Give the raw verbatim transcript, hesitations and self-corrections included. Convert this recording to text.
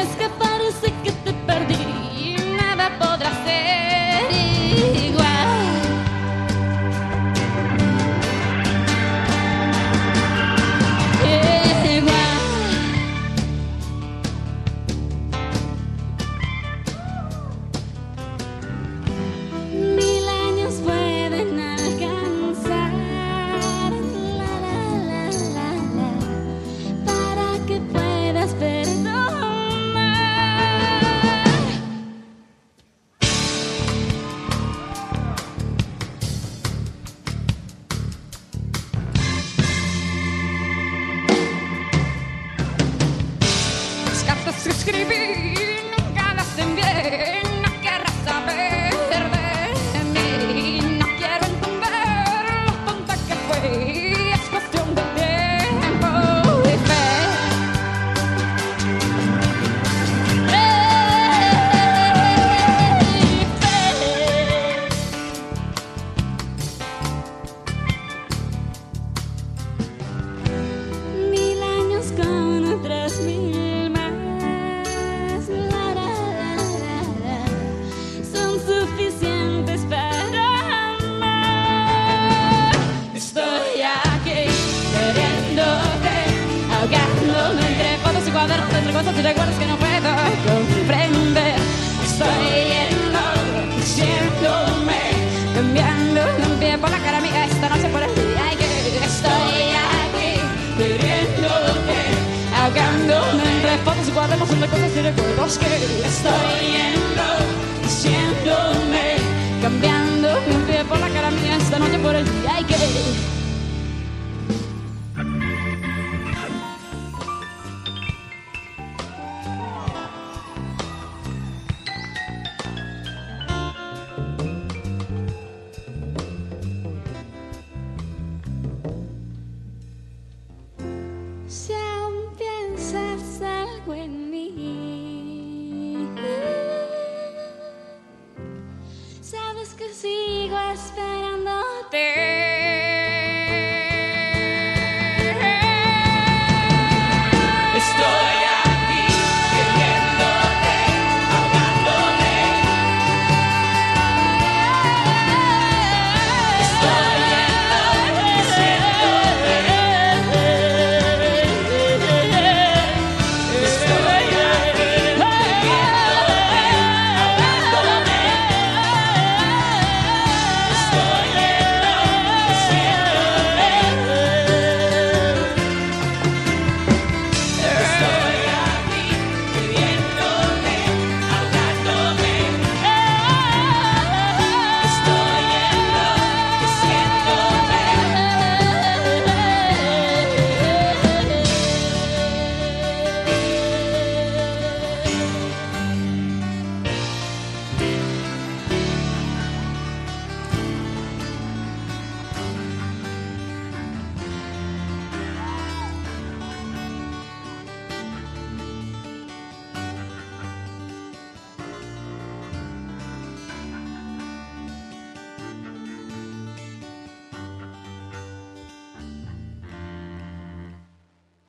es que parece que te perdí, nada podrá ser igual. Igual. Mil años pueden alcanzar, la, la, la, la, la, para que puedas perdonar. Las cartas que escribí nunca las envié, no querrás saber de mí, no quiero entender lo tonta que fui, es cuestión de tiempo y fe. Y fe. Mil años con otras mil más, la, la, la, la, son suficientes para amar. Estoy aquí queriéndote, ahogándome entre fotos y cuadernos, entre cosas y recuerdos que no puedo comprender. Estoy yendo, diciéndome, cambiando un pie por la cara mía esta noche por el día. Ay, que estoy aquí queriéndote, ahogándome entre fotos y cuadernos, entre cosas y recuerdos que estoy yendo, diciéndome, cambiando un pie por la cara mía esta noche por el día. Ay, que si aún piensas algo en mí, sabes que sigo esperando.